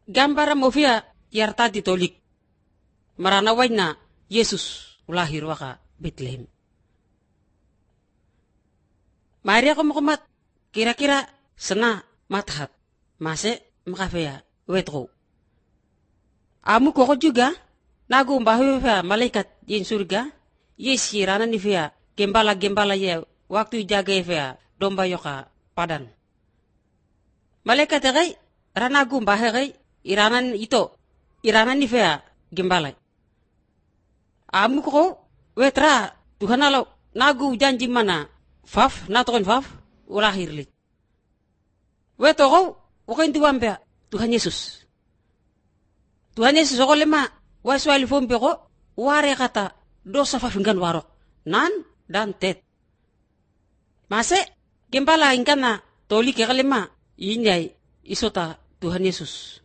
Gambara mo via yarta ditolik. Maranaway na Yesus ulahir waka Bethlehem. Maria ko makumat, kira-kira sana mathat. Mase makafea wetro. Amu ko juga nagumbahu fa malaikat yin surga. Yes hirana ni fea gembala ye waktu jaga fea domba yoka padan. Malaikat ay ranagumbahe ay iranan ni fea gembala. Amu ko wetra Tuhan alo nagu janji mana faf natokon faf ulahirlit. Weto ko ukain tuwampe Tuhan Yesus. Tuhan Yesus ko lema waswali fompe ko ware kata dosa fafingan warok nan dan tet. Mase gembala ingkana toli ke kalema inyai isota Tuhan Yesus.